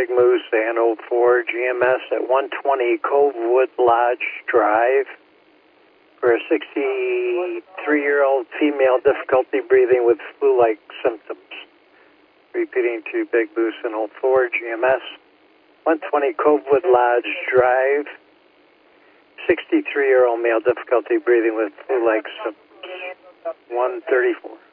Big Moose and 04 GMS at 120 Covewood Lodge Drive for a 63-year-old female, difficulty breathing with flu-like symptoms. Repeating to Big Moose and 04 GMS, 120 Covewood Lodge Drive, 63-year-old male, difficulty breathing with flu-like symptoms. 134.